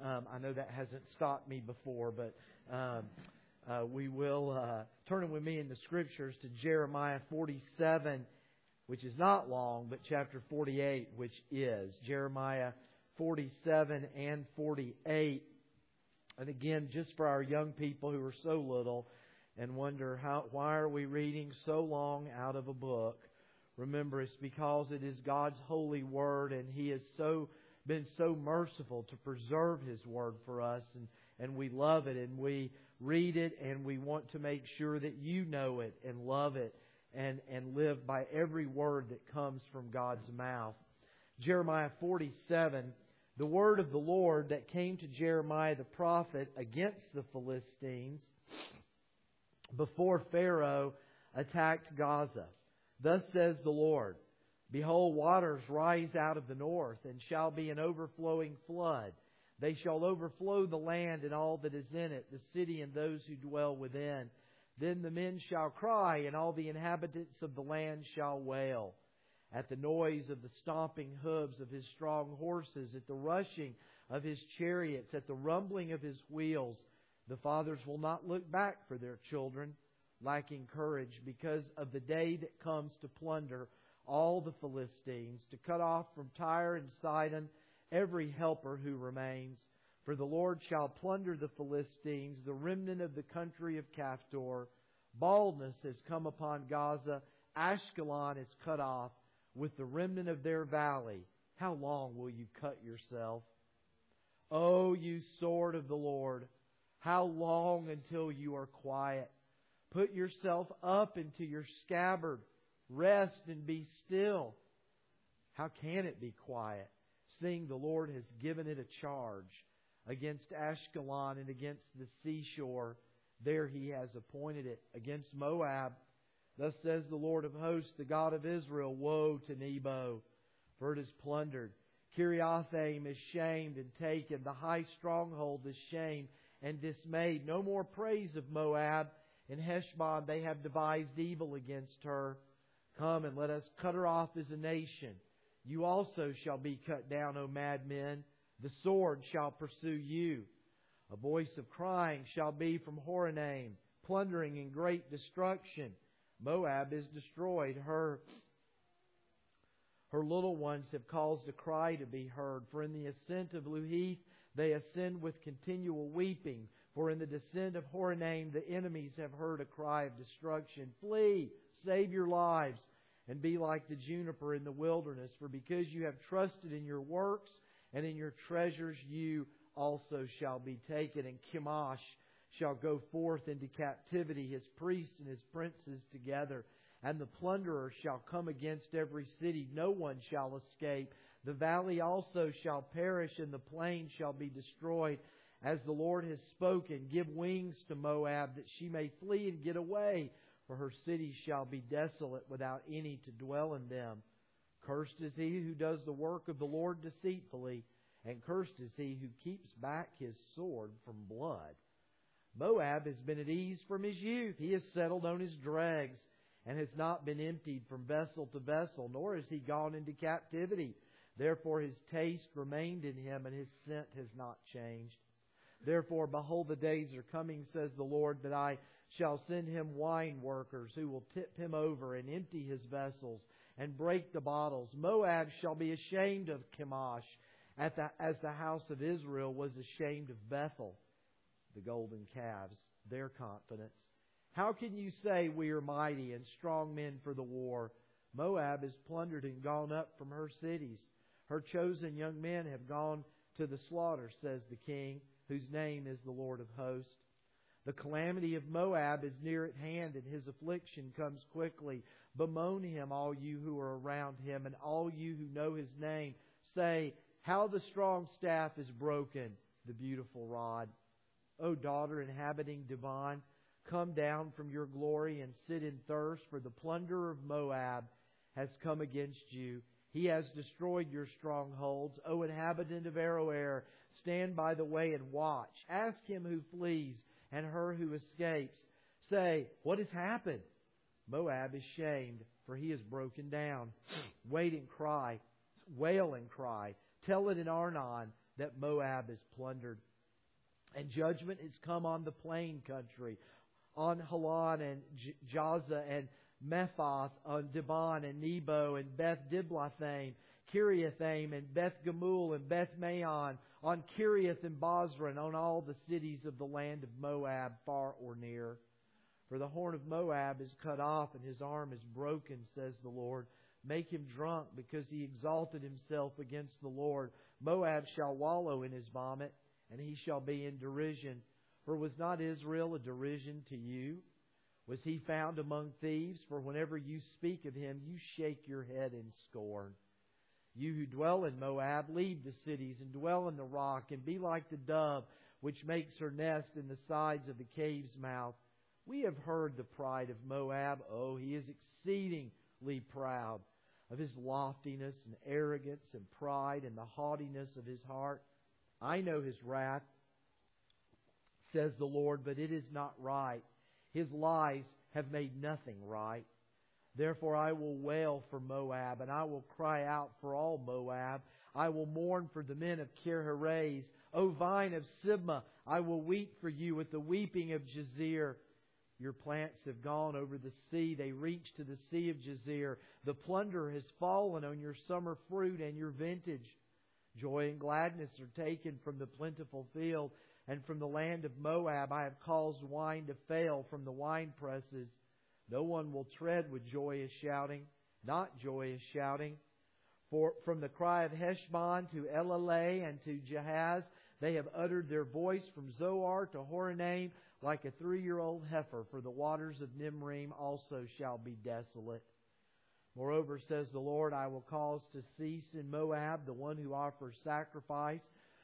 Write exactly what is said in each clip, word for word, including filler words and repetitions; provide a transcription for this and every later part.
Um, I know that hasn't stopped me before, but um, uh, we will uh, turn with me in the Scriptures to Jeremiah forty-seven, which is not long, but chapter forty-eight, which is. Jeremiah forty-seven and forty-eight. And again, just for our young people who are so little and wonder, how, why are we reading so long out of a book? Remember, it's because it is God's holy Word, and He has so been so merciful to preserve His Word for us, and, and we love it, and we read it, and we want to make sure that you know it and love it and, and live by every word that comes from God's mouth. Jeremiah forty-seven, the word of the Lord that came to Jeremiah the prophet against the Philistines before Pharaoh attacked Gaza. Thus says the Lord, Behold, waters rise out of the north, and shall be an overflowing flood. They shall overflow the land and all that is in it, the city and those who dwell within. Then the men shall cry, and all the inhabitants of the land shall wail. At the noise of the stomping hooves of his strong horses, at the rushing of his chariots, at the rumbling of his wheels, the fathers will not look back for their children, lacking courage, because of the day that comes to plunder all the Philistines, to cut off from Tyre and Sidon every helper who remains. For the Lord shall plunder the Philistines, the remnant of the country of Caphtor. Baldness has come upon Gaza. Ashkelon is cut off with the remnant of their valley. How long will you cut yourself? O you sword of the Lord, how long until you are quiet? Put yourself up into your scabbard. Rest and be still. How can it be quiet, seeing the Lord has given it a charge against Ashkelon and against the seashore? There He has appointed it. Against Moab, thus says the Lord of hosts, the God of Israel, Woe to Nebo, for it is plundered. Kiriathaim is shamed and taken. The high stronghold is shamed and dismayed. No more praise of Moab. In Heshbon they have devised evil against her. Come and let us cut her off as a nation. You also shall be cut down, O madmen. The sword shall pursue you. A voice of crying shall be from Horonaim, plundering and great destruction. Moab is destroyed. Her, her little ones have caused a cry to be heard. For in the ascent of Luhith they ascend with continual weeping. For in the descent of Horonaim the enemies have heard a cry of destruction. Flee, save your lives, and be like the juniper in the wilderness. For because you have trusted in your works and in your treasures, you also shall be taken. And Chemosh shall go forth into captivity, his priests and his princes together. And the plunderer shall come against every city. No one shall escape. The valley also shall perish, and the plain shall be destroyed. As the Lord has spoken, give wings to Moab, that she may flee and get away. For her cities shall be desolate, without any to dwell in them. Cursed is he who does the work of the Lord deceitfully, and cursed is he who keeps back his sword from blood. Moab has been at ease from his youth. He has settled on his dregs, and has not been emptied from vessel to vessel, nor has he gone into captivity. Therefore his taste remained in him, and his scent has not changed. Therefore, behold, the days are coming, says the Lord, that I shall send him wine workers who will tip him over and empty his vessels and break the bottles. Moab shall be ashamed of Chemosh, at the, as the house of Israel was ashamed of Bethel, the golden calves, their confidence. How can you say we are mighty and strong men for the war? Moab is plundered and gone up from her cities. Her chosen young men have gone to the slaughter, says the King, whose name is the Lord of hosts. The calamity of Moab is near at hand, and his affliction comes quickly. Bemoan him, all you who are around him, and all you who know his name. Say, how the strong staff is broken, the beautiful rod. O daughter inhabiting Dibon, come down from your glory and sit in thirst, for the plunderer of Moab has come against you. He has destroyed your strongholds. O inhabitant of Aroer, stand by the way and watch. Ask him who flees and her who escapes. Say, what has happened? Moab is shamed, for he is broken down. Wait and cry, wail and cry. Tell it in Arnon. that Moab is plundered. And judgment has come on the plain country, on Halon and J- Jazza and Mephath, on Dibon and Nebo and Beth Diblathaim, Kiriathaim and Beth Gamul and Beth Maon, on Kiriath and Bosra, and on all the cities of the land of Moab, far or near. For the horn of Moab is cut off, and his arm is broken, says the Lord. Make him drunk, because he exalted himself against the Lord. Moab shall wallow in his vomit, and he shall be in derision. For was not Israel a derision to you? Was he found among thieves? For whenever you speak of him, you shake your head in scorn. You who dwell in Moab, leave the cities and dwell in the rock, and be like the dove which makes her nest in the sides of the cave's mouth. We have heard the pride of Moab. Oh, he is exceedingly proud of his loftiness and arrogance and pride and the haughtiness of his heart. I know his wrath, says the Lord, but it is not right. His lies have made nothing right. Therefore I will wail for Moab, and I will cry out for all Moab. I will mourn for the men of Kir-Heres. O vine of Sibmah, I will weep for you with the weeping of Jazer. Your plants have gone over the sea. They reach to the sea of Jazer. The plunder has fallen on your summer fruit and your vintage. Joy and gladness are taken from the plentiful field, and from the land of Moab I have caused wine to fail from the wine presses. No one will tread with joyous shouting, not joyous shouting. For from the cry of Heshbon to Elaleh and to Jahaz, they have uttered their voice from Zoar to Horonaim like a three-year-old heifer. For the waters of Nimrim also shall be desolate. Moreover, says the Lord, I will cause to cease in Moab the one who offers sacrifice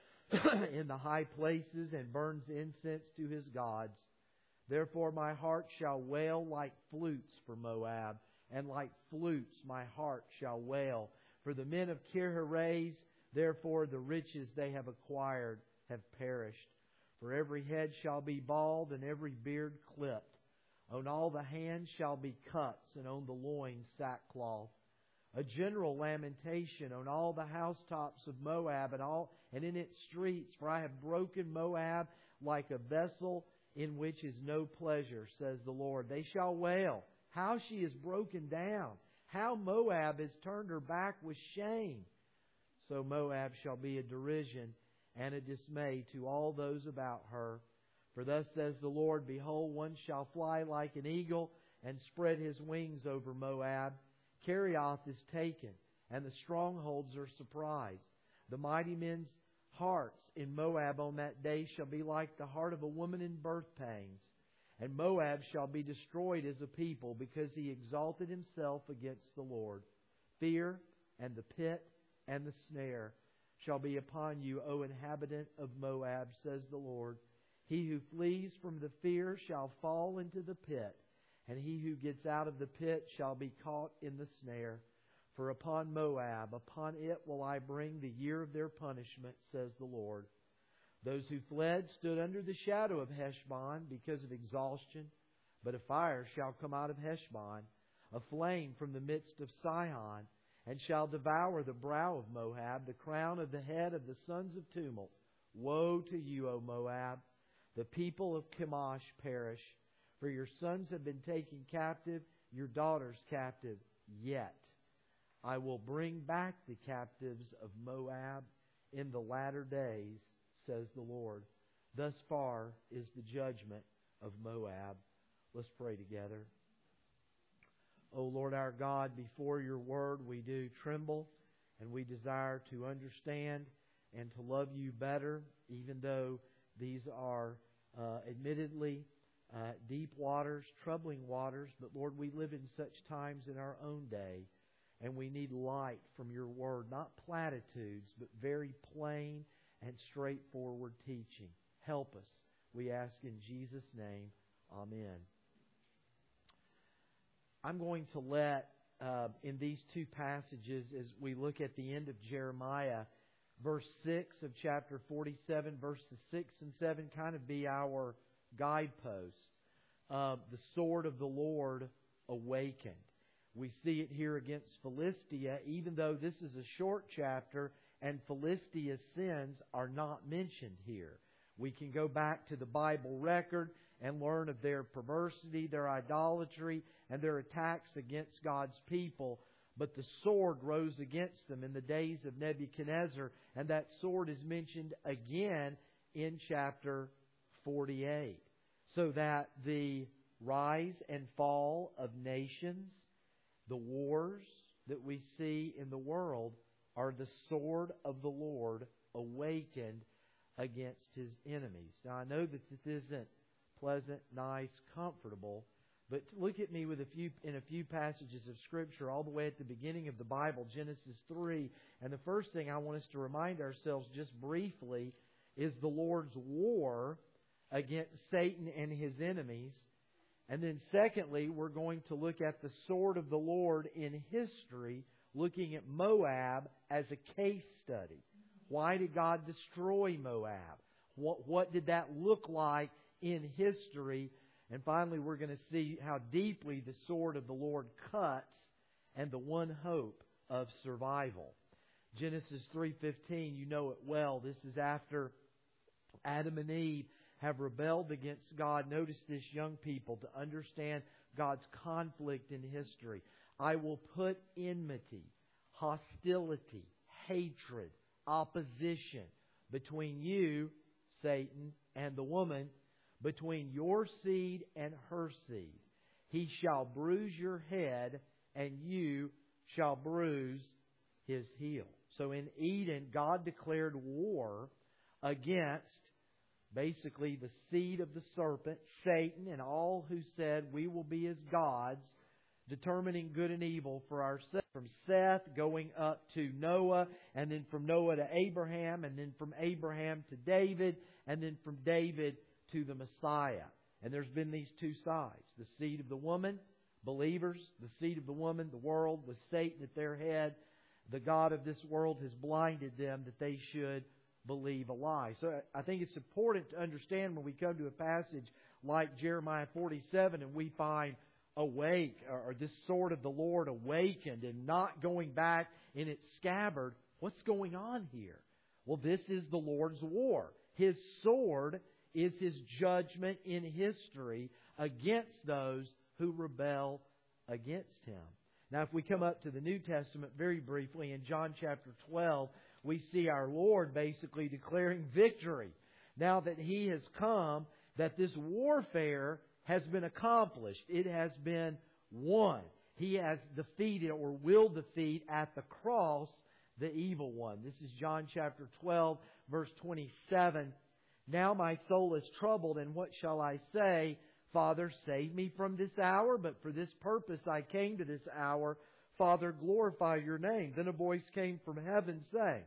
in the high places and burns incense to his gods. Therefore my heart shall wail like flutes for Moab, and like flutes my heart shall wail. For the men of Kir-Heres, therefore the riches they have acquired have perished. For every head shall be bald, and every beard clipped. On all the hands shall be cuts, and on the loins sackcloth. A general lamentation on all the housetops of Moab, and all and in its streets. For I have broken Moab like a vessel in which is no pleasure, says the Lord. They shall wail, how she is broken down, how Moab has turned her back with shame. So Moab shall be a derision and a dismay to all those about her. For thus says the Lord, behold, one shall fly like an eagle and spread his wings over Moab. Kerioth is taken, and the strongholds are surprised. The mighty men's hearts in Moab on that day shall be like the heart of a woman in birth pangs. And Moab shall be destroyed as a people, because he exalted himself against the Lord. Fear and the pit and the snare shall be upon you, O inhabitant of Moab, says the Lord. He who flees from the fear shall fall into the pit, and he who gets out of the pit shall be caught in the snare. For upon Moab, upon it will I bring the year of their punishment, says the Lord. Those who fled stood under the shadow of Heshbon because of exhaustion. But a fire shall come out of Heshbon, a flame from the midst of Sihon, and shall devour the brow of Moab, the crown of the head of the sons of tumult. Woe to you, O Moab! The people of Chemosh perish. For your sons have been taken captive, your daughters captive. Yet I will bring back the captives of Moab in the latter days, says the Lord. Thus far is the judgment of Moab. Let's pray together. O Lord our God, before your word we do tremble, and we desire to understand and to love you better, even though these are uh, admittedly uh, deep waters, troubling waters. But Lord, we live in such times in our own day, and we need light from your word, not platitudes, but very plain and straightforward teaching. Help us, we ask in Jesus' name. Amen. I'm going to let, uh, in these two passages, as we look at the end of Jeremiah, verse six of chapter forty-seven, verses six and seven kind of be our guideposts. Uh, the sword of the Lord awakened. We see it here against Philistia, even though this is a short chapter and Philistia's sins are not mentioned here. We can go back to the Bible record and learn of their perversity, their idolatry, and their attacks against God's people. But the sword rose against them in the days of Nebuchadnezzar, and that sword is mentioned again in chapter forty-eight. So that the rise and fall of nations, the wars that we see in the world, are the sword of the Lord awakened against His enemies. Now, I know that this isn't pleasant, nice, comfortable, but look at me with a few in a few passages of Scripture all the way at the beginning of the Bible, Genesis three. And the first thing I want us to remind ourselves just briefly is the Lord's war against Satan and his enemies. And then secondly, we're going to look at the sword of the Lord in history, looking at Moab as a case study. Why did God destroy Moab? What, what did that look like in history? And finally, we're going to see how deeply the sword of the Lord cuts and the one hope of survival. Genesis three fifteen, you know it well. This is after Adam and Eve have rebelled against God. Notice this, young people, to understand God's conflict in history. I will put enmity, hostility, hatred, opposition between you, Satan, and the woman, between your seed and her seed. He shall bruise your head, and you shall bruise his heel. So in Eden, God declared war against basically the seed of the serpent, Satan, and all who said we will be as gods, determining good and evil for ourselves. From Seth going up to Noah, and then from Noah to Abraham, and then from Abraham to David, and then from David to the Messiah. And there's been these two sides. The seed of the woman, believers, the seed of the woman, the world, with Satan at their head. The God of this world has blinded them that they should believe a lie. So I think it's important to understand when we come to a passage like Jeremiah forty-seven and we find awake, or this sword of the Lord awakened and not going back in its scabbard, what's going on here? Well, this is the Lord's war. His sword is His judgment in history against those who rebel against Him. Now, if we come up to the New Testament very briefly, in John chapter twelve, we see our Lord basically declaring victory. Now that He has come, that this warfare has been accomplished. It has been won. He has defeated, or will defeat at the cross, the evil one. This is John chapter twelve, verse twenty-seven. Now my soul is troubled, and what shall I say? Father, save me from this hour, but for this purpose I came to this hour. Father, glorify your name. Then a voice came from heaven saying,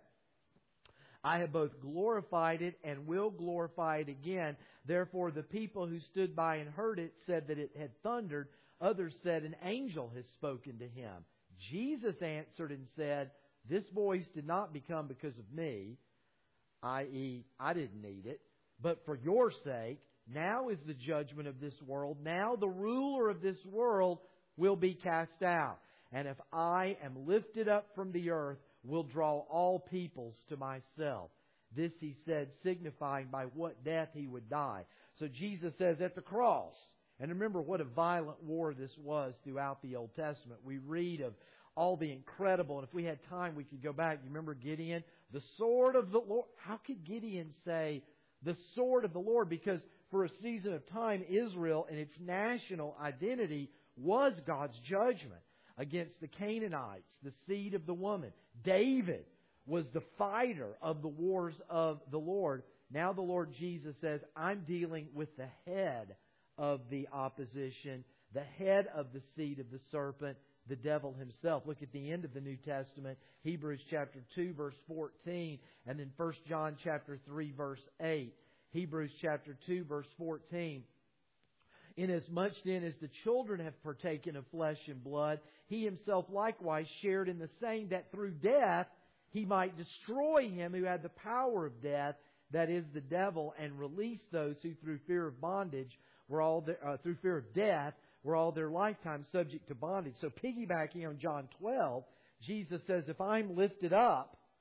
I have both glorified it and will glorify it again. Therefore the people who stood by and heard it said that it had thundered. Others said, an angel has spoken to him. Jesus answered and said, this voice did not become because of me, that is, I didn't need it, but for your sake. Now is the judgment of this world. Now the ruler of this world will be cast out. And if I am lifted up from the earth, will draw all peoples to myself. This He said, signifying by what death He would die. So Jesus says at the cross, and remember what a violent war this was throughout the Old Testament. We read of all the incredible, and if we had time we could go back. You remember Gideon? The sword of the Lord. How could Gideon say the sword of the Lord? Because for a season of time, Israel and its national identity was God's judgment against the Canaanites, the seed of the woman. David was the fighter of the wars of the Lord. Now the Lord Jesus says, I'm dealing with the head of the opposition, the head of the seed of the serpent, the devil himself. Look at the end of the New Testament, Hebrews chapter two, verse fourteen, and then First John chapter three, verse eight. Hebrews chapter two, verse fourteen. Inasmuch then as the children have partaken of flesh and blood, He Himself likewise shared in the same, that through death He might destroy him who had the power of death, that is the devil, and release those who through fear of bondage were all the, uh, through fear of death were all their lifetime subject to bondage. So piggybacking on John twelve, Jesus says, if I'm lifted up,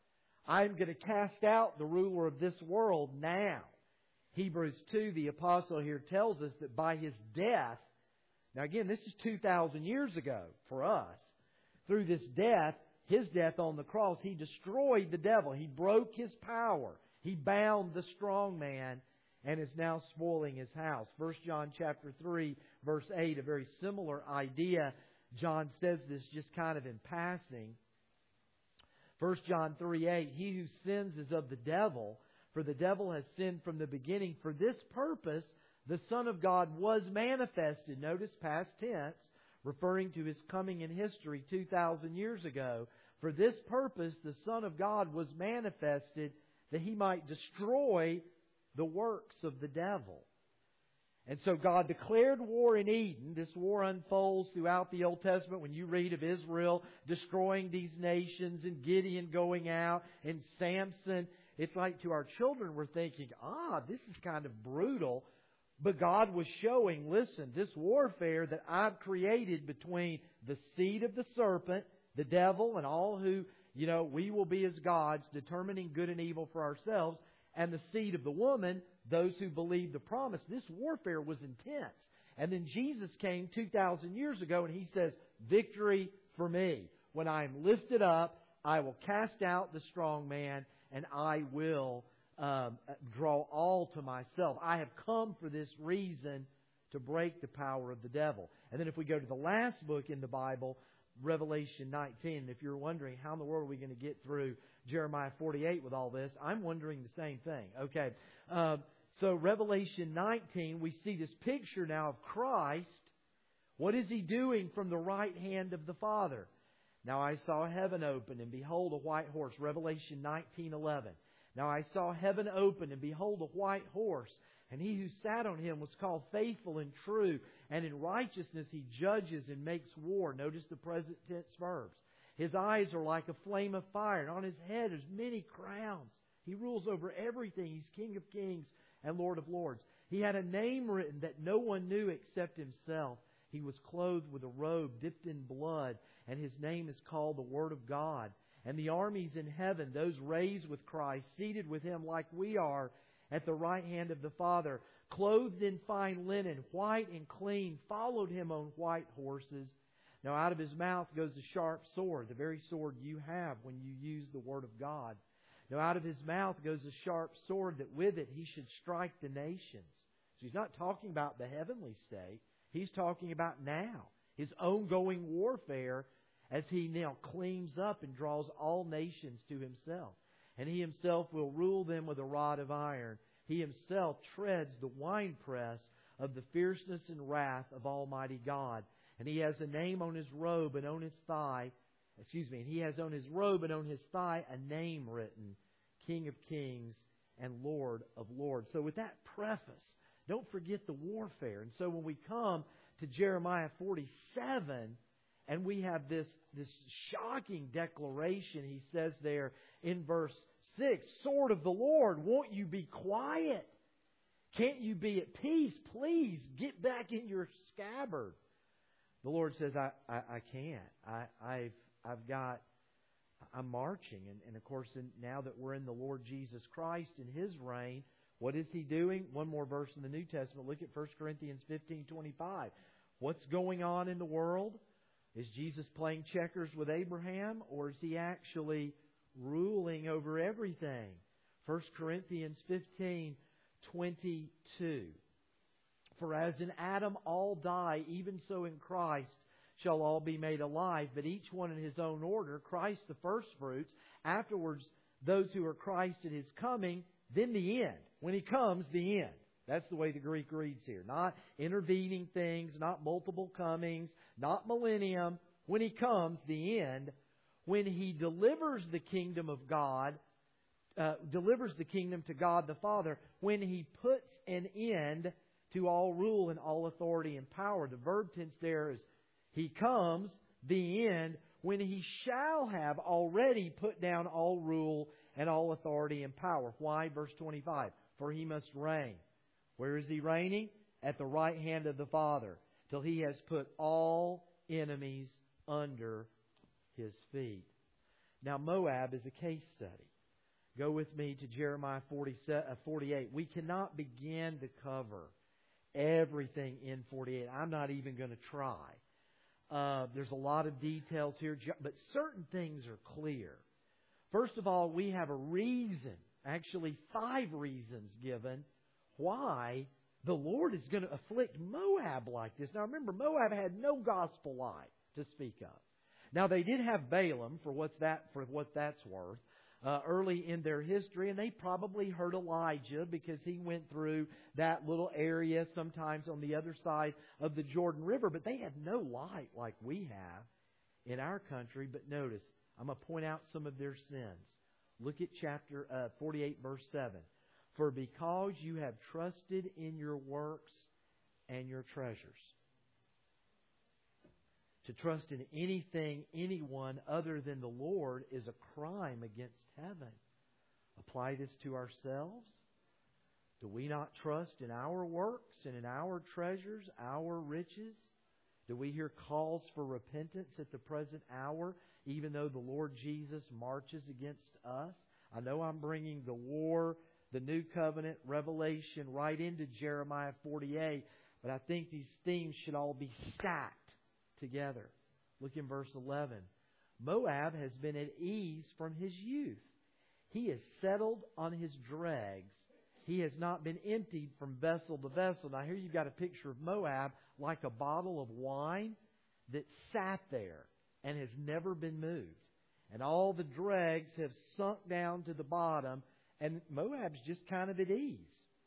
I'm going to cast out the ruler of this world now. Hebrews two, the apostle here tells us that by His death, now again, this is two thousand years ago for us, through this death, His death on the cross, He destroyed the devil. He broke his power. He bound the strong man and is now spoiling his house. First John chapter three, verse eight, a very similar idea. John says this just kind of in passing. First John three eight, he who sins is of the devil, for the devil has sinned from the beginning. For this purpose the Son of God was manifested. Notice past tense, referring to His coming in history two thousand years ago. For this purpose the Son of God was manifested, that He might destroy the works of the devil. And so God declared war in Eden. This war unfolds throughout the Old Testament when you read of Israel destroying these nations and Gideon going out and Samson. It's like to our children we're thinking, ah, this is kind of brutal. But God was showing, listen, this warfare that I've created between the seed of the serpent, the devil, and all who, you know, we will be as gods, determining good and evil for ourselves, and the seed of the woman, those who believe the promise. This warfare was intense. And then Jesus came two thousand years ago and He says, victory for me. When I am lifted up, I will cast out the strong man and I will um, draw all to myself. I have come for this reason, to break the power of the devil. And then if we go to the last book in the Bible, Revelation nineteen, if you're wondering how in the world are we going to get through Jeremiah forty-eight with all this, I'm wondering the same thing. Okay, uh, so Revelation nineteen, we see this picture now of Christ. What is He doing from the right hand of the Father? Now I saw heaven open, and behold a white horse. Revelation nineteen eleven. Now I saw heaven open, and behold a white horse. And He who sat on him was called Faithful and True. And in righteousness He judges and makes war. Notice the present tense verbs. His eyes are like a flame of fire, and on His head is many crowns. He rules over everything. He's King of kings and Lord of lords. He had a name written that no one knew except Himself. He was clothed with a robe dipped in blood, and His name is called the Word of God. And the armies in heaven, those raised with Christ, seated with Him like we are, at the right hand of the Father, clothed in fine linen, white and clean, followed Him on white horses. Now out of His mouth goes a sharp sword, the very sword you have when you use the Word of God. Now out of His mouth goes a sharp sword, that with it He should strike the nations. So He's not talking about the heavenly state. He's talking about now, His ongoing warfare, as He now cleans up and draws all nations to Himself. And He Himself will rule them with a rod of iron. He Himself treads the winepress of the fierceness and wrath of Almighty God. And He has a name on His robe and on His thigh. Excuse me. And He has on His robe and on His thigh a name written, King of Kings and Lord of Lords. So with that preface, don't forget the warfare. And so when we come to Jeremiah forty-seven, and we have this, this shocking declaration, he says there in verse six, Sword of the Lord, won't you be quiet? Can't you be at peace? Please get back in your scabbard. The Lord says, I, I, I can't. I, I've, I've got, I'm marching. And, and of course, in, now that we're in the Lord Jesus Christ in His reign, what is He doing? One more verse in the New Testament. Look at First Corinthians fifteen twenty-five. What's going on in the world? Is Jesus playing checkers with Abraham, or is He actually ruling over everything? First Corinthians fifteen twenty-two. For as in Adam all die, even so in Christ shall all be made alive, but each one in his own order, Christ the firstfruits, afterwards those who are Christ at His coming, then the end. When He comes, the end. That's the way the Greek reads here. Not intervening things, not multiple comings, not millennium. When He comes, the end. When He delivers the kingdom of God, uh, delivers the kingdom to God the Father, when He puts an end to all rule and all authority and power. The verb tense there is He comes, the end, when He shall have already put down all rule and all authority and power. Why? Verse twenty-five. For He must reign. Where is He reigning? At the right hand of the Father, till He has put all enemies under His feet. Now Moab is a case study. Go with me to Jeremiah forty-eight. We cannot begin to cover everything in forty-eight. I'm not even going to try. Uh, there's a lot of details here, but certain things are clear. First of all, we have a reason, actually five reasons given, why the Lord is going to afflict Moab like this. Now remember, Moab had no gospel light to speak of. Now they did have Balaam, for what's that for what that's worth, uh, early in their history, and they probably heard Elijah because he went through that little area sometimes on the other side of the Jordan River. But they had no light like we have in our country. But notice, I'm going to point out some of their sins. Look at chapter uh, forty-eight, verse seven. For because you have trusted in your works and your treasures. To trust in anything, anyone other than the Lord is a crime against heaven. Apply this to ourselves. Do we not trust in our works and in our treasures, our riches? Do we hear calls for repentance at the present hour, even though the Lord Jesus marches against us? I know I'm bringing the war, the new covenant, Revelation right into Jeremiah forty-eight, but I think these themes should all be stacked together. Look in verse eleven. Moab has been at ease from his youth. He is settled on his dregs. He has not been emptied from vessel to vessel. Now here you've got a picture of Moab like a bottle of wine that sat there and has never been moved. And all the dregs have sunk down to the bottom, and Moab's just kind of at ease.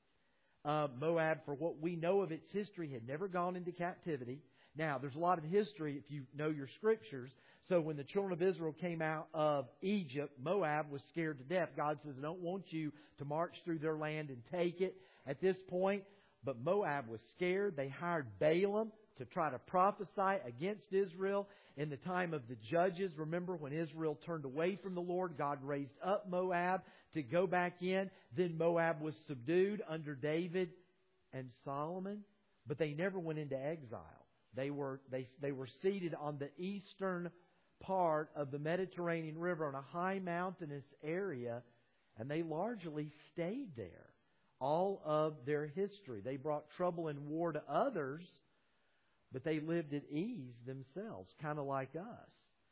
Uh, Moab, for what we know of its history, had never gone into captivity. Now, there's a lot of history if you know your scriptures. So when the children of Israel came out of Egypt, Moab was scared to death. God says, I don't want you to march through their land and take it at this point. But Moab was scared. They hired Balaam to try to prophesy against Israel. In the time of the judges, remember when Israel turned away from the Lord, God raised up Moab to go back in. Then Moab was subdued under David and Solomon. But they never went into exile. They were they they were seated on the eastern part of the Mediterranean River on a high mountainous area, and they largely stayed there all of their history. They brought trouble and war to others, but they lived at ease themselves, kind of like us.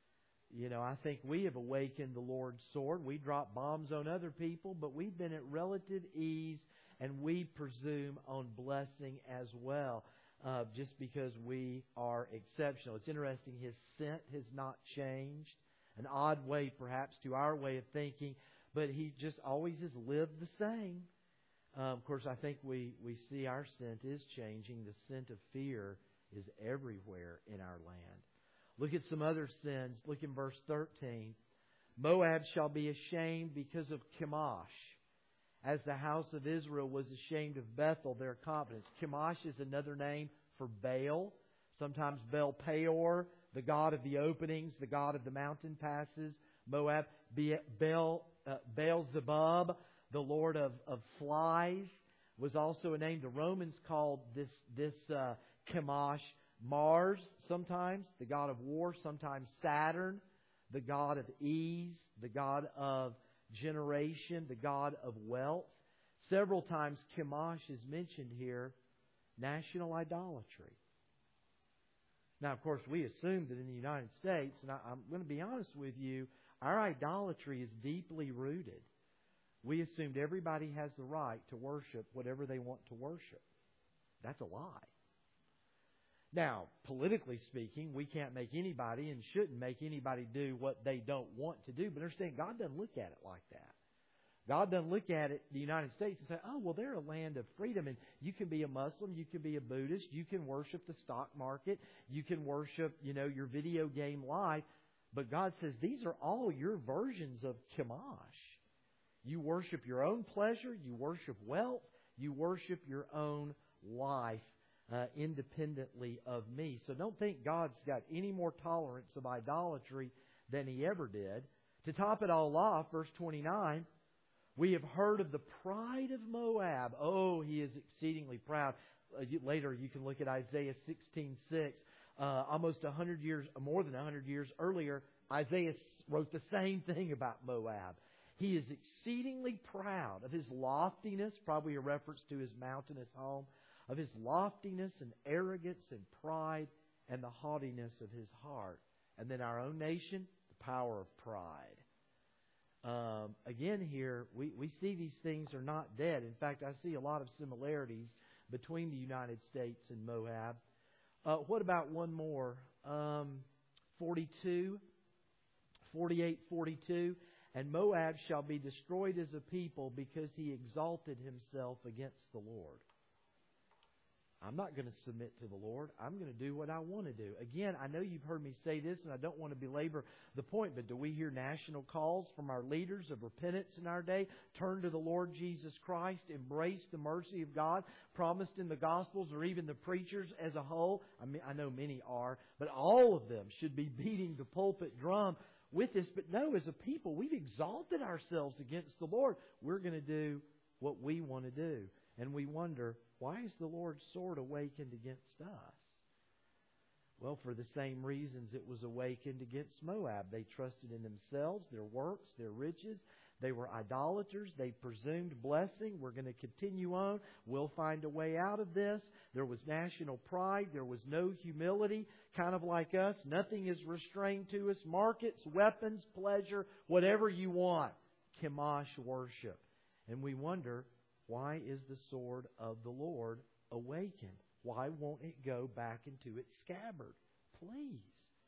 You know, I think we have awakened the Lord's sword. We drop bombs on other people, but we've been at relative ease, and we presume on blessing as well. Uh, just because we are exceptional. It's interesting, his scent has not changed. An odd way, perhaps, to our way of thinking, but he just always has lived the same. Uh, of course, I think we, we see our scent is changing. The scent of fear is everywhere in our land. Look at some other sins. Look in verse thirteen. Moab shall be ashamed because of Chemosh, as the house of Israel was ashamed of Bethel, their confidence. Chemosh is another name for Baal. Sometimes Baal Peor, the god of the openings, the god of the mountain passes. Moab, Baal, uh, Baal-zebub, the lord of, of flies, was also a name. The Romans called this, this uh, Chemosh Mars sometimes, the god of war. Sometimes Saturn, the god of ease, the god of generation, the god of wealth. Several times Chemosh is mentioned here, national idolatry. Now, of course, we assume that in the United States, and I, I'm going to be honest with you, our idolatry is deeply rooted. We assumed everybody has the right to worship whatever they want to worship. That's a lie. Now, politically speaking, we can't make anybody and shouldn't make anybody do what they don't want to do. But understand, God doesn't look at it like that. God doesn't look at it, the United States, and say, oh, well, they're a land of freedom, and you can be a Muslim, you can be a Buddhist, you can worship the stock market, you can worship, you know, your video game life. But God says, these are all your versions of Chemosh. You worship your own pleasure, you worship wealth, you worship your own life. Uh, independently of me. So don't think God's got any more tolerance of idolatry than He ever did. To top it all off, verse twenty-nine, we have heard of the pride of Moab. Oh, he is exceedingly proud. Uh, you, later you can look at Isaiah sixteen six. Uh, almost a hundred years, more than a hundred years earlier, Isaiah wrote the same thing about Moab. He is exceedingly proud of his loftiness, probably a reference to his mountainous home, of his loftiness and arrogance and pride and the haughtiness of his heart. And then our own nation, the power of pride. Um, again here, we, we see these things are not dead. In fact, I see a lot of similarities between the United States and Moab. Uh, what about one more? Um, forty-two, forty-eight, forty-two. And Moab shall be destroyed as a people because he exalted himself against the Lord. I'm not going to submit to the Lord. I'm going to do what I want to do. Again, I know you've heard me say this, and I don't want to belabor the point, but do we hear national calls from our leaders of repentance in our day? Turn to the Lord Jesus Christ, embrace the mercy of God promised in the Gospels, or even the preachers as a whole. I mean, I know many are, but all of them should be beating the pulpit drum with this. But no, as a people, we've exalted ourselves against the Lord. We're going to do what we want to do. And we wonder, why is the Lord's sword awakened against us? Well, for the same reasons it was awakened against Moab. They trusted in themselves, their works, their riches. They were idolaters. They presumed blessing. We're going to continue on. We'll find a way out of this. There was national pride. There was no humility. Kind of like us. Nothing is restrained to us. Markets, weapons, pleasure, whatever you want. Chemosh worship. And we wonder, why is the sword of the Lord awakened? Why won't it go back into its scabbard? Please.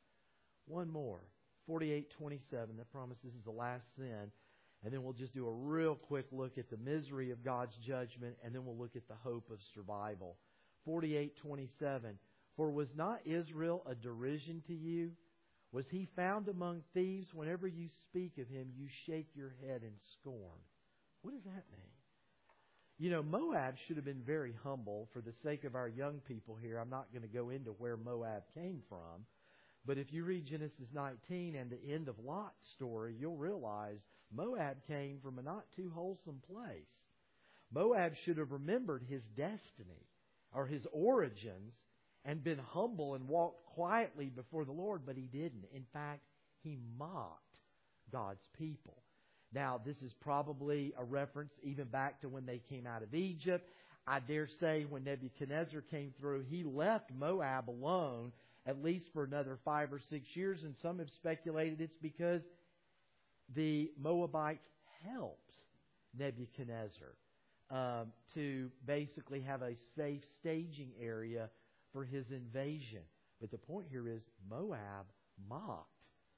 One more. forty-eight twenty-seven. That promises this is the last sin. And then we'll just do a real quick look at the misery of God's judgment. And then we'll look at the hope of survival. forty-eight twenty-seven. For was not Israel a derision to you? Was he found among thieves? Whenever you speak of him, you shake your head in scorn. What does that mean? You know, Moab should have been very humble. For the sake of our young people here, I'm not going to go into where Moab came from. But if you read Genesis nineteen and the end of Lot's story, you'll realize Moab came from a not too wholesome place. Moab should have remembered his destiny or his origins and been humble and walked quietly before the Lord, but he didn't. In fact, he mocked God's people. Now, this is probably a reference even back to when they came out of Egypt. I dare say when Nebuchadnezzar came through, he left Moab alone at least for another five or six years. And some have speculated it's because the Moabites helped Nebuchadnezzar um, to basically have a safe staging area for his invasion. But the point here is Moab mocked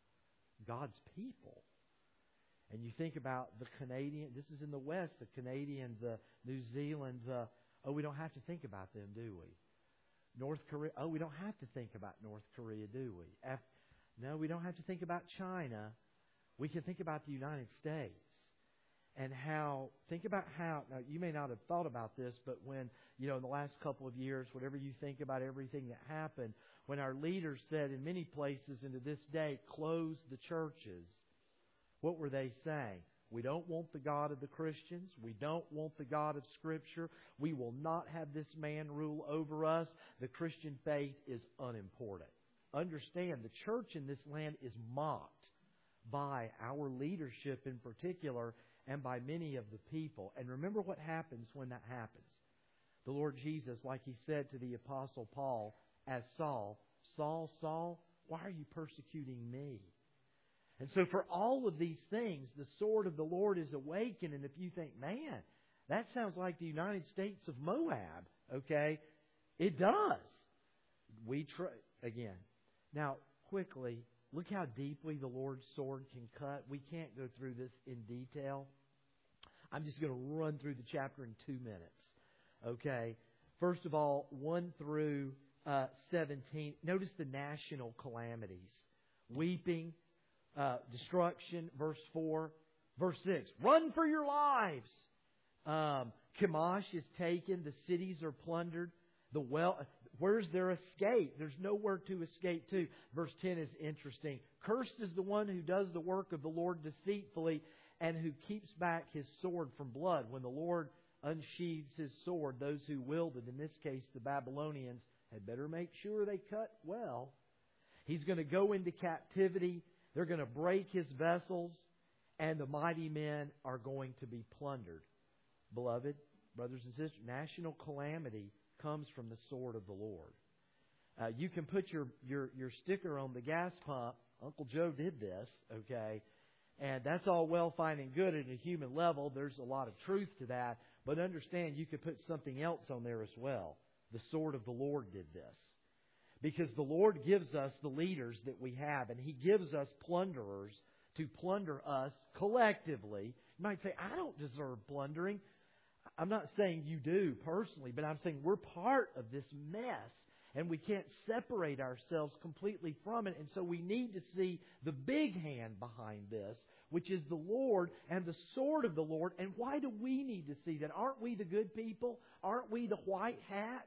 God's people. And you think about the Canadian, this is in the West, the Canadians, the New Zealand, uh, oh, we don't have to think about them, do we? North Korea, oh, we don't have to think about North Korea, do we? Af- no, we don't have to think about China. We can think about the United States. And how, think about how, now you may not have thought about this, but when, you know, in the last couple of years, whatever you think about everything that happened, when our leaders said in many places and to this day, close the churches, what were they saying? We don't want the God of the Christians. We don't want the God of Scripture. We will not have this man rule over us. The Christian faith is unimportant. Understand, the church in this land is mocked by our leadership in particular and by many of the people. And remember what happens when that happens. The Lord Jesus, like He said to the Apostle Paul, as Saul, Saul, Saul, why are you persecuting me? And so for all of these things, the sword of the Lord is awakened. And if you think, man, that sounds like the United States of Moab, okay? It does. We try, again. Now, quickly, look how deeply the Lord's sword can cut. We can't go through this in detail. I'm just going to run through the chapter in two minutes, okay? First of all, one through uh, seventeen. Notice the national calamities. Weeping. Uh, destruction, verse four. Verse six, run for your lives. Um, Chemosh is taken. The cities are plundered. The well, where's their escape? There's nowhere to escape to. Verse ten is interesting. Cursed is the one who does the work of the Lord deceitfully and who keeps back his sword from blood. When the Lord unsheathes his sword, those who wielded, in this case the Babylonians, had better make sure they cut well. He's going to go into captivity. They're going to break his vessels. and the mighty men are going to be plundered. Beloved, brothers and sisters, national calamity comes from the sword of the Lord. Uh, you can put your, your, your sticker on the gas pump. Uncle Joe did this, okay? And that's all well, fine, and good at a human level. There's a lot of truth to that. But understand, you could put something else on there as well. The sword of the Lord did this. Because the Lord gives us the leaders that we have, and He gives us plunderers to plunder us collectively. You might say, I don't deserve plundering. I'm not saying you do personally, but I'm saying we're part of this mess. And we can't separate ourselves completely from it. And so we need to see the big hand behind this, which is the Lord and the sword of the Lord. And why do we need to see that? Aren't we the good people? Aren't we the white hats?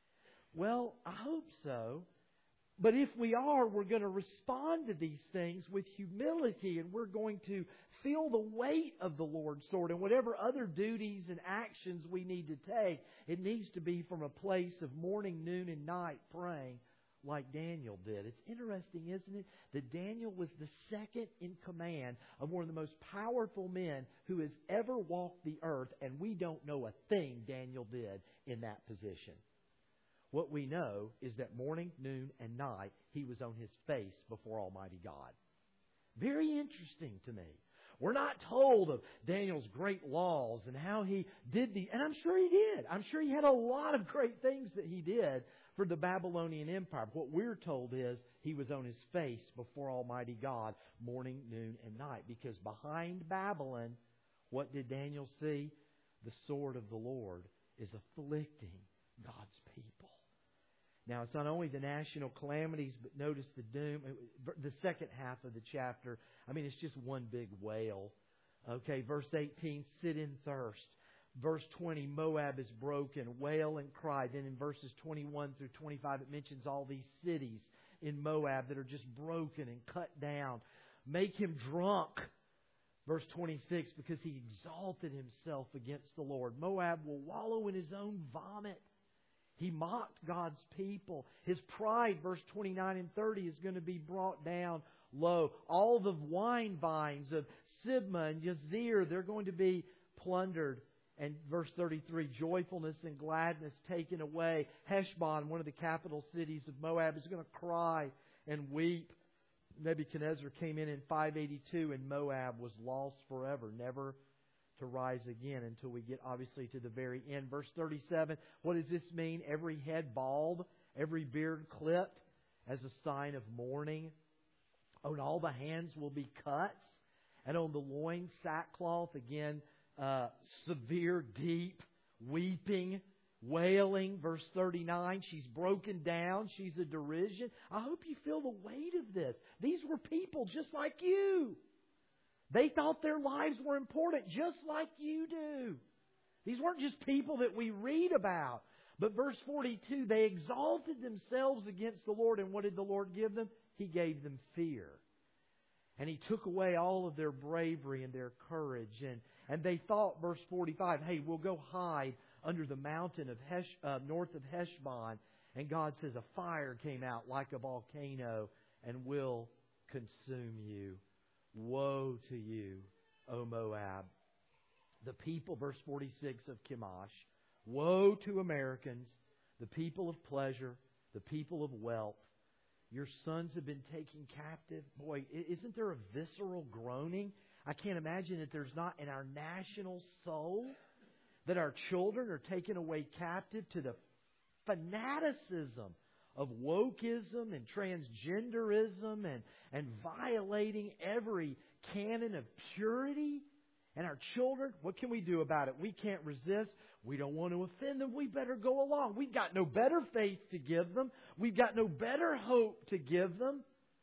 Well, I hope so. But if we are, we're going to respond to these things with humility, and we're going to feel the weight of the Lord's sword. And whatever other duties and actions we need to take, it needs to be from a place of morning, noon, and night praying like Daniel did. It's interesting, isn't it, that Daniel was the second in command of one of the most powerful men who has ever walked the earth, and we don't know a thing Daniel did in that position. What we know is that morning, noon, and night, he was on his face before Almighty God. Very interesting to me. We're not told of Daniel's great laws and how he did the... And I'm sure he did. I'm sure he had a lot of great things that he did for the Babylonian Empire. What we're told is he was on his face before Almighty God morning, noon, and night. Because behind Babylon, what did Daniel see? The sword of the Lord is afflicting God's people. Now, it's not only the national calamities, but notice the doom. The second half of the chapter, I mean, it's just one big wail. Okay, verse eighteen, sit in thirst. Verse twenty, Moab is broken, wail and cry. Then in verses twenty-one through twenty-five, it mentions all these cities in Moab that are just broken and cut down. Make him drunk. Verse twenty-six, because he exalted himself against the Lord. Moab will wallow in his own vomit. He mocked God's people. His pride, verse twenty-nine and thirty, is going to be brought down low. All the wine vines of Sibmah and Yazir, they're going to be plundered. And verse thirty-three, joyfulness and gladness taken away. Heshbon, one of the capital cities of Moab, is going to cry and weep. Nebuchadnezzar came in in five eighty-two, and Moab was lost forever, never to rise again until we get obviously to the very end. Verse thirty-seven, what does this mean? Every head bald, every beard clipped as a sign of mourning. On all the hands will be cuts, and on the loins sackcloth. Again, uh, severe, deep weeping, wailing. Verse thirty-nine, she's broken down. She's a derision. I hope you feel the weight of this. These were people just like you. They thought their lives were important just like you do. These weren't just people that we read about. But verse forty-two, they exalted themselves against the Lord. And what did the Lord give them? He gave them fear. And He took away all of their bravery and their courage. And, and they thought, verse forty-five, hey, we'll go hide under the mountain of Hesh, uh, north of Heshbon. And God says a fire came out like a volcano and will consume you. Woe to you, O Moab. The people, verse forty-six of Chemosh. Woe to Americans, the people of pleasure, the people of wealth. Your sons have been taken captive. Boy, isn't there a visceral groaning? I can't imagine that there's not in our national soul that our children are taken away captive to the fanaticism of wokeism and transgenderism and, and violating every canon of purity. And our children, what can we do about it? We can't resist. We don't want to offend them. We better go along. We've got no better faith to give them. We've got no better hope to give them.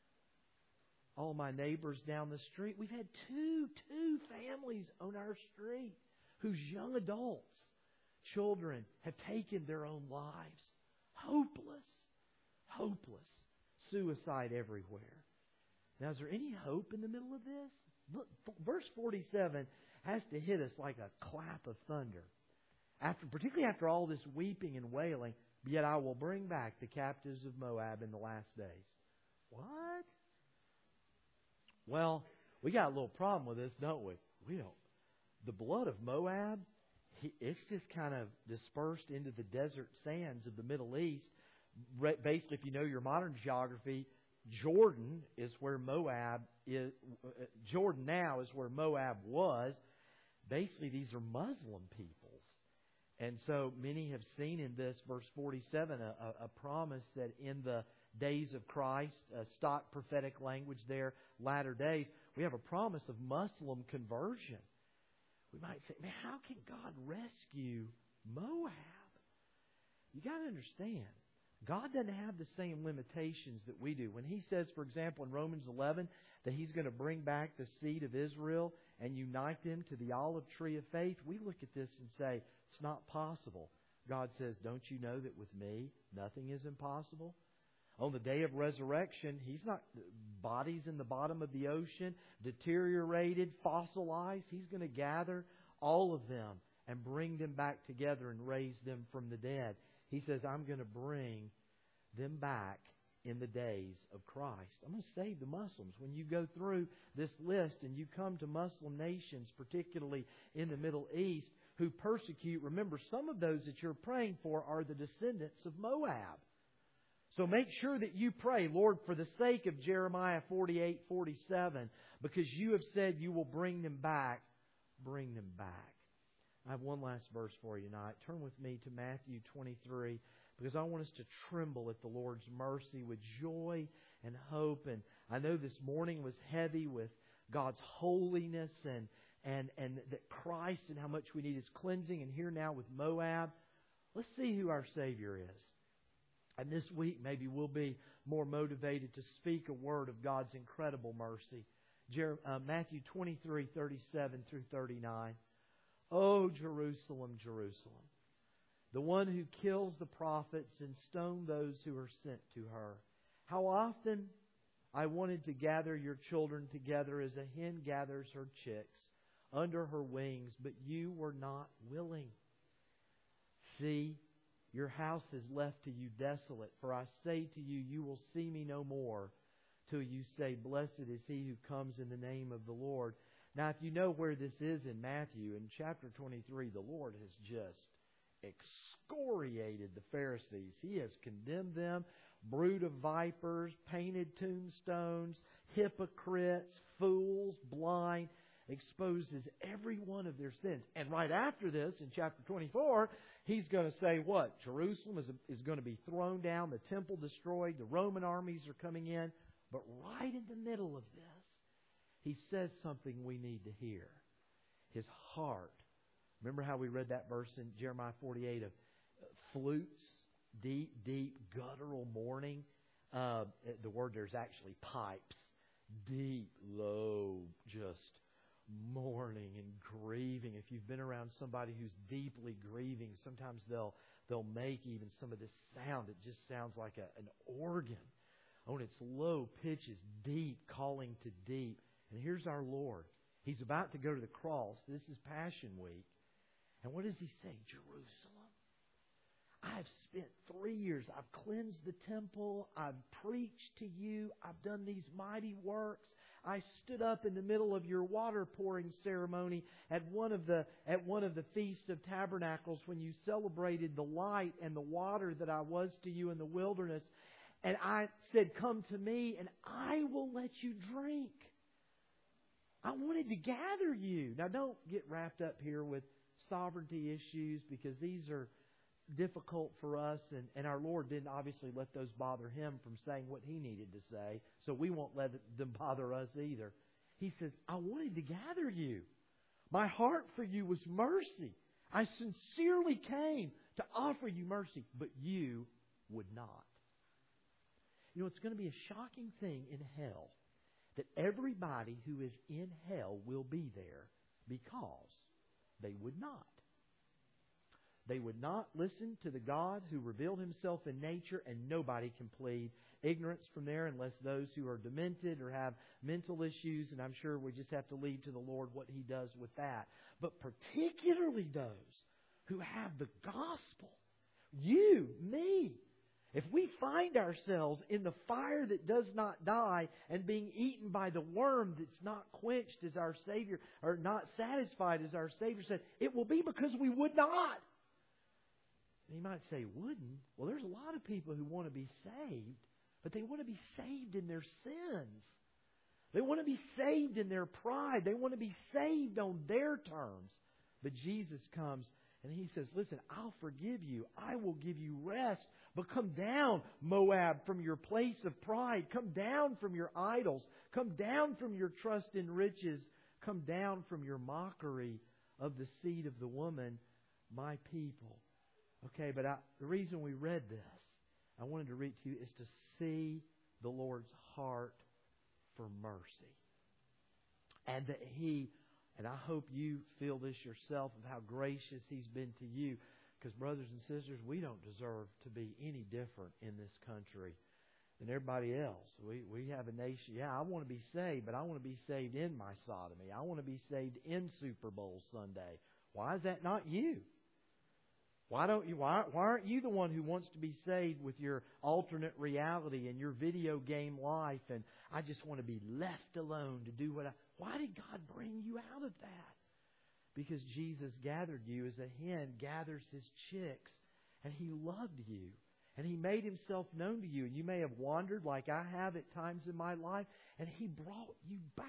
All my neighbors down the street, we've had two, two families on our street whose young adults, children, have taken their own lives. Hopeless. Hopeless. Suicide everywhere. Now, is there any hope in the middle of this? Look, verse forty-seven has to hit us like a clap of thunder. After, particularly after all this weeping and wailing, yet I will bring back the captives of Moab in the last days. What? Well, we got a little problem with this, don't we? We don't. The blood of Moab, he, it's just kind of dispersed into the desert sands of the Middle East. Basically, if you know your modern geography, Jordan is where Moab is. Jordan now is where Moab was. Basically, these are Muslim peoples. And so many have seen in this, verse forty-seven, a, a promise that in the days of Christ, uh, stock prophetic language there, latter days, we have a promise of Muslim conversion. We might say, man, how can God rescue Moab? You got to understand, God doesn't have the same limitations that we do. When He says, for example, in Romans eleven, that He's going to bring back the seed of Israel and unite them to the olive tree of faith, we look at this and say, it's not possible. God says, don't you know that with me, nothing is impossible? On the day of resurrection, He's not, bodies in the bottom of the ocean, deteriorated, fossilized. He's going to gather all of them and bring them back together and raise them from the dead. He says, I'm going to bring them back in the days of Christ. I'm going to save the Muslims. When you go through this list and you come to Muslim nations, particularly in the Middle East, who persecute, remember, some of those that you're praying for are the descendants of Moab. So make sure that you pray, Lord, for the sake of Jeremiah forty-eight, forty-seven, because you have said you will bring them back, bring them back. I have one last verse for you tonight. Turn with me to Matthew twenty-three, because I want us to tremble at the Lord's mercy with joy and hope. And I know this morning was heavy with God's holiness and, and, and that Christ and how much we need His cleansing. And here now with Moab, let's see who our Savior is. And this week maybe we'll be more motivated to speak a word of God's incredible mercy. Jer- uh, Matthew twenty-three, thirty-seven through thirty-nine. Oh, Jerusalem, Jerusalem, the one who kills the prophets and stones those who are sent to her. How often I wanted to gather your children together as a hen gathers her chicks under her wings, but you were not willing. See, your house is left to you desolate. For I say to you, you will see me no more till you say, blessed is he who comes in the name of the Lord. Now, if you know where this is in Matthew, in chapter twenty-three, the Lord has just excoriated the Pharisees. He has condemned them, brood of vipers, painted tombstones, hypocrites, fools, blind, exposes every one of their sins. And right after this, in chapter twenty-four, He's going to say what? Jerusalem is, is going to be thrown down, the temple destroyed, the Roman armies are coming in. But right in the middle of this, He says something we need to hear. His heart. Remember how we read that verse in Jeremiah forty-eight of flutes, deep, deep, guttural mourning? Uh, the word there is actually pipes. Deep, low, just mourning and grieving. If you've been around somebody who's deeply grieving, sometimes they'll they'll make even some of this sound. It just sounds like a, an organ on its low pitches, deep, calling to deep. And here's our Lord. He's about to go to the cross. This is Passion Week. And what does He say? Jerusalem, I've spent three years. I've cleansed the temple. I've preached to you. I've done these mighty works. I stood up in the middle of your water pouring ceremony at one of the at one of the Feast of Tabernacles when you celebrated the light and the water that I was to you in the wilderness. And I said, come to me and I will let you drink. I wanted to gather you. Now don't get wrapped up here with sovereignty issues, because these are difficult for us, and, and our Lord didn't obviously let those bother Him from saying what He needed to say, so we won't let them bother us either. He says, I wanted to gather you. My heart for you was mercy. I sincerely came to offer you mercy, but you would not. You know, it's going to be a shocking thing in hell that everybody who is in hell will be there because they would not. They would not listen to the God who revealed Himself in nature, and nobody can plead ignorance from there unless those who are demented or have mental issues, and I'm sure we just have to leave to the Lord what He does with that. But particularly those who have the gospel, you, me, If we find ourselves in the fire that does not die and being eaten by the worm that's not quenched as our Savior, or not satisfied as our Savior said, it will be because we would not. And you might say, wouldn't? Well, there's a lot of people who want to be saved, but they want to be saved in their sins. They want to be saved in their pride. They want to be saved on their terms. But Jesus comes and He says, listen, I'll forgive you. I will give you rest. But come down, Moab, from your place of pride. Come down from your idols. Come down from your trust in riches. Come down from your mockery of the seed of the woman, my people. Okay, but I, the reason we read this, I wanted to read to you, is to see the Lord's heart for mercy. And that He, and I hope you feel this yourself, of how gracious He's been to you. Because brothers and sisters, we don't deserve to be any different in this country than everybody else. We we have a nation, yeah, I want to be saved, but I want to be saved in my sodomy. I want to be saved in Super Bowl Sunday. Why is that not you? Why don't you? Why, why aren't you the one who wants to be saved with your alternate reality and your video game life? And I just want to be left alone to do what I... Why did God bring you out of that? Because Jesus gathered you as a hen gathers his chicks. And He loved you. And He made Himself known to you. And you may have wandered like I have at times in my life. And He brought you back.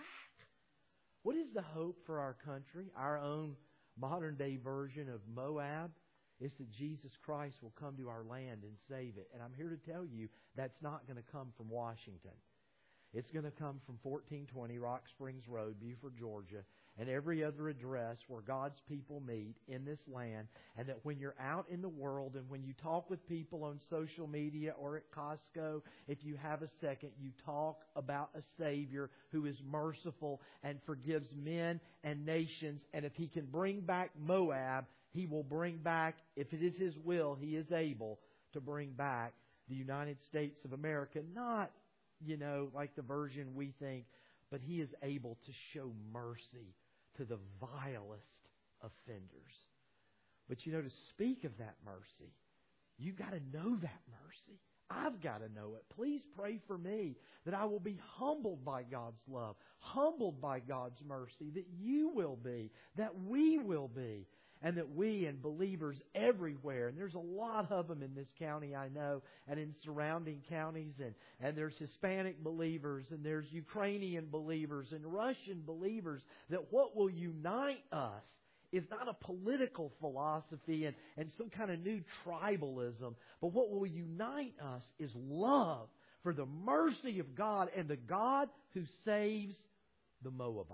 What is the hope for our country? Our own modern day version of Moab is that Jesus Christ will come to our land and save it. And I'm here to tell you that's not going to come from Washington. It's going to come from fourteen twenty Rock Springs Road, Beaufort, Georgia, and every other address where God's people meet in this land. And that when you're out in the world and when you talk with people on social media or at Costco, if you have a second, you talk about a Savior who is merciful and forgives men and nations. And if He can bring back Moab, He will bring back, if it is His will, He is able to bring back the United States of America. Not, you know, like the version we think, but He is able to show mercy to the vilest offenders. But you know, to speak of that mercy, you've got to know that mercy. I've got to know it. Please pray for me that I will be humbled by God's love, humbled by God's mercy, that you will be, that we will be. And that we and believers everywhere, and there's a lot of them in this county, I know, and in surrounding counties, and, and there's Hispanic believers, and there's Ukrainian believers, and Russian believers, that what will unite us is not a political philosophy and, and some kind of new tribalism, but what will unite us is love for the mercy of God and the God who saves the Moabites.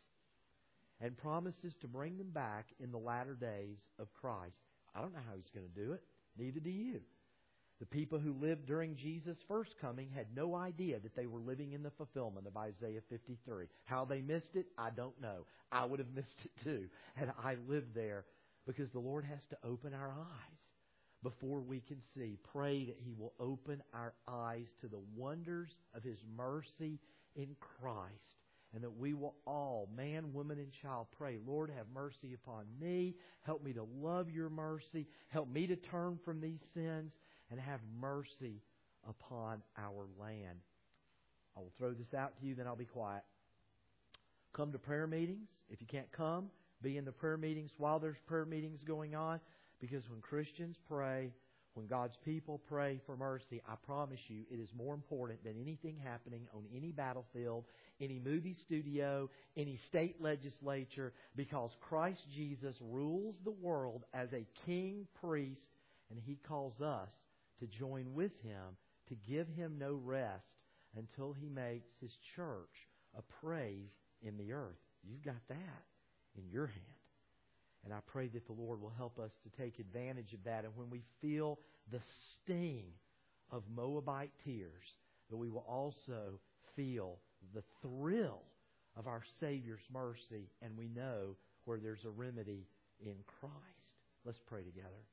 And promises to bring them back in the latter days of Christ. I don't know how He's going to do it. Neither do you. The people who lived during Jesus' first coming had no idea that they were living in the fulfillment of Isaiah fifty-three. How they missed it, I don't know. I would have missed it too had I lived there, because the Lord has to open our eyes before we can see. Pray that He will open our eyes to the wonders of His mercy in Christ. And that we will all, man, woman, and child, pray, Lord, have mercy upon me. Help me to love Your mercy. Help me to turn from these sins and have mercy upon our land. I will throw this out to you, then I'll be quiet. Come to prayer meetings. If you can't come, be in the prayer meetings while there's prayer meetings going on. Because when Christians pray, when God's people pray for mercy, I promise you it is more important than anything happening on any battlefield, any movie studio, any state legislature, because Christ Jesus rules the world as a king priest, and He calls us to join with Him to give Him no rest until He makes His church a praise in the earth. You've got that in your hand. And I pray that the Lord will help us to take advantage of that. And when we feel the sting of Moabite tears, that we will also feel the thrill of our Savior's mercy. And we know where there's a remedy in Christ. Let's pray together.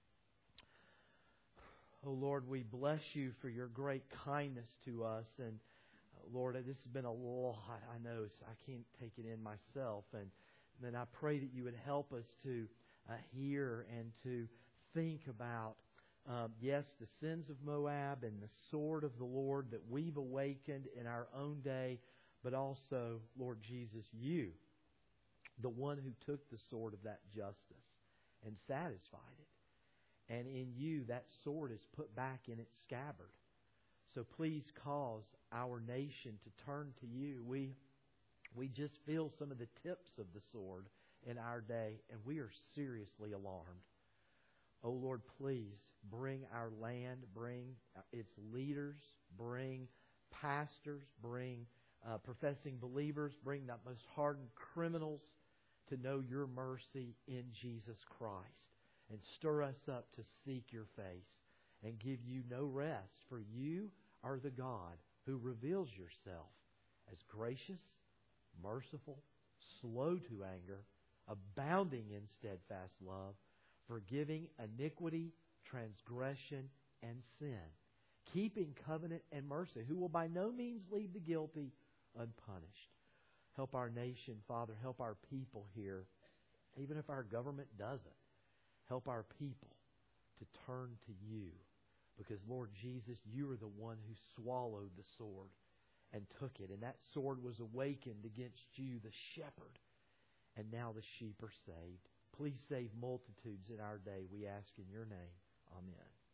Oh Lord, we bless You for Your great kindness to us. And uh, Lord, this has been a lot. I know I can't take it in myself. And then I pray that You would help us to uh, hear and to think about um, yes, the sins of Moab and the sword of the Lord that we've awakened in our own day, but also, Lord Jesus, You, the one who took the sword of that justice and satisfied it. And in You, that sword is put back in its scabbard. So please cause our nation to turn to You. We, we just feel some of the tips of the sword in our day, and we are seriously alarmed. Oh Lord, please bring our land, bring its leaders, bring pastors, bring uh, professing believers, bring the most hardened criminals to know Your mercy in Jesus Christ. And stir us up to seek Your face and give You no rest. For You are the God who reveals Yourself as gracious, merciful, slow to anger, abounding in steadfast love, forgiving iniquity, transgression, and sin, keeping covenant and mercy, who will by no means leave the guilty unpunished. Help our nation, Father. Help our people here, even if our government doesn't. Help our people to turn to You. Because, Lord Jesus, You are the one who swallowed the sword and took it. And that sword was awakened against You, the shepherd. And now the sheep are saved. Please save multitudes in our day, we ask in Your name. Amen.